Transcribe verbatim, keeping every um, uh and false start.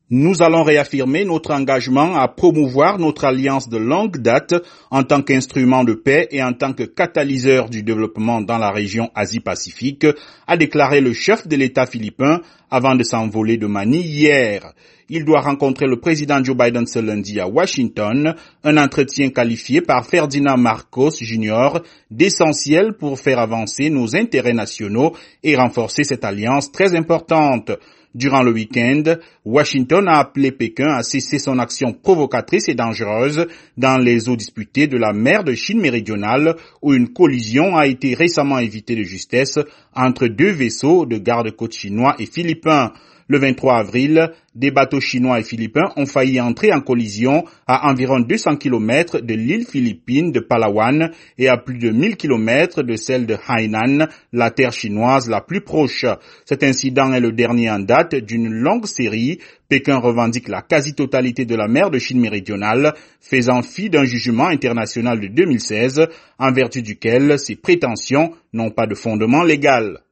Nous allons réaffirmer notre engagement à promouvoir notre alliance de longue date en tant qu'instrument de paix et en tant que catalyseur du développement dans la région Asie-Pacifique, a déclaré le chef de l'État philippin avant de s'envoler de Manille hier. Il doit rencontrer le président Joe Biden ce lundi à Washington, un entretien qualifié par Ferdinand Marcos Junior d'essentiel pour faire avancer nos intérêts nationaux et renforcer cette alliance très importante. Durant le week-end, Washington a appelé Pékin à cesser son action provocatrice et dangereuse dans les eaux disputées de la mer de Chine méridionale où une collision a été récemment évitée de justesse entre deux vaisseaux de garde-côte chinois et philippins. Le vingt-trois avril, des bateaux chinois et philippins ont failli entrer en collision à environ deux cents kilomètres de l'île philippine de Palawan et à plus de mille kilomètres de celle de Hainan, la terre chinoise la plus proche. Cet incident est le dernier en date d'une longue série. Pékin revendique la quasi-totalité de la mer de Chine méridionale, faisant fi d'un jugement international de deux mille seize, en vertu duquel ses prétentions n'ont pas de fondement légal.